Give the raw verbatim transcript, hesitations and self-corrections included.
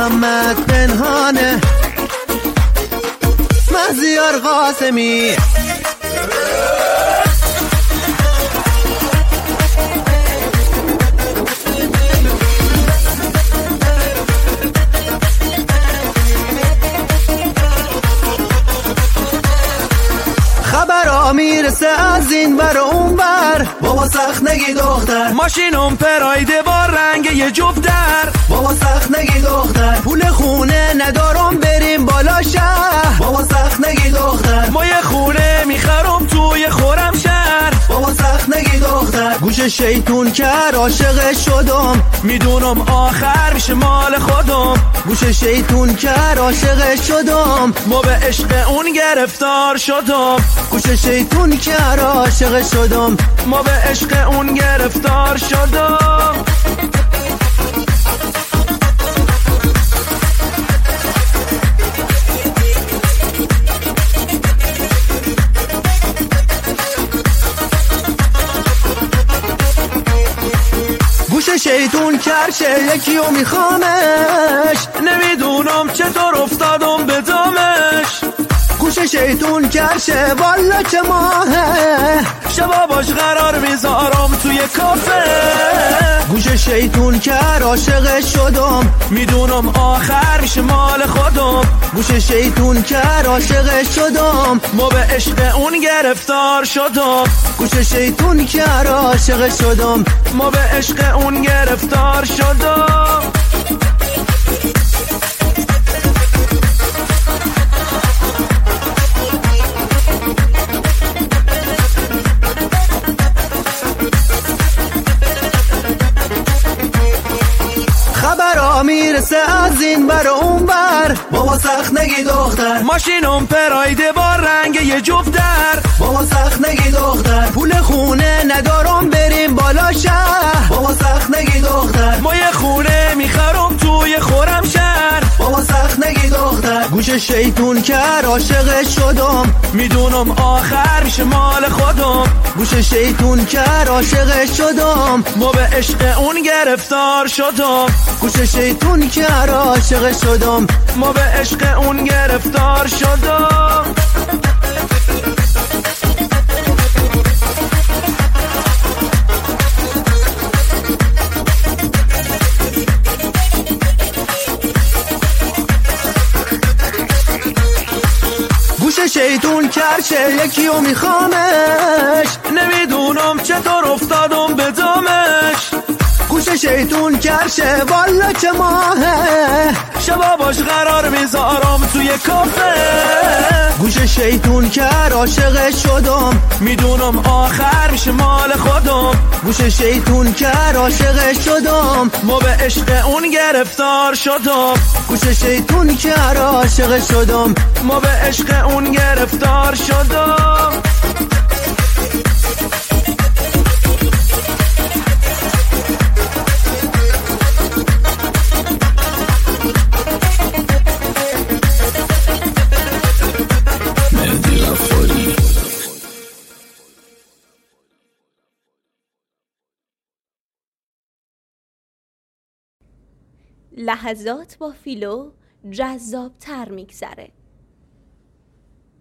محمد پنهانه مهزیار قاسمی خبرها میرسه از این بر اون بر بابا سخت نگی دختر ماشینم پرایده با رنگ یه جفت در بابا سخت نگی دختر پول خونه ندارم بریم بالا شهر بابا سخت نگی دختر ما یه خونه میخرم توی خورم شهر بابا سخت نگی دختر گوش شیطون کر عاشق شدم میدونم آخر میشه مال خودم گوش شیطون کر عاشق شدم ما به عشق اون گرفتار شدم گوش شیطون کر عاشق شدم ما به عشق اون گرفتار شدم گوش شیطون کرشه یکی و میخوامش نمیدونم چطور افتادم به دامش گوش شیطون کرشه والا چه ماهه شبا باش قرار میذارم توی کافه گوش شیطون کر عاشق شدم میدونم آخر میشه مال خودم گوش شیطون کر عاشق شدم ما به عشق اون گرفتار شدم گوش شیطون کر عاشق شدم ما به عشق اون گرفتار شدم خبرها میرسه از این بر اون بر بابا سخت نگی دختر ماشینم پرایده با رنگ یه جفت در بابا سخت نگی دختر پول خونه ندارم بریم بالا شهر بابا سخت نگی دختر ما یه خونه میخرم توی خورم شهر بابا سخت نگی دختر گوش شیطون کر عاشق شدم میدونم آخر میشه مال خودم گوش شیطون کر عاشق شدم ما به عشق اون گرفتار شدم گوش شیطون کر عاشق شدم ما به عشق اون گرفتار شدم گوش شیطون کرشه یکی و میخوامش نمیدونم چطور افتادم به دامش گوش شیطون کرشه والا چه ماهه شبا باش قرار میذارم توی کافه گوش شیطون کر عاشق شدم میدونم آخر میشه مال خودم گوش شیطون کر عاشق شدم ما به عشق اون گرفتار شدم گوش شیطون کر عاشق شدم ما به عشق اون گرفتار شدم لحظات با فیلو جذاب تر میگذره.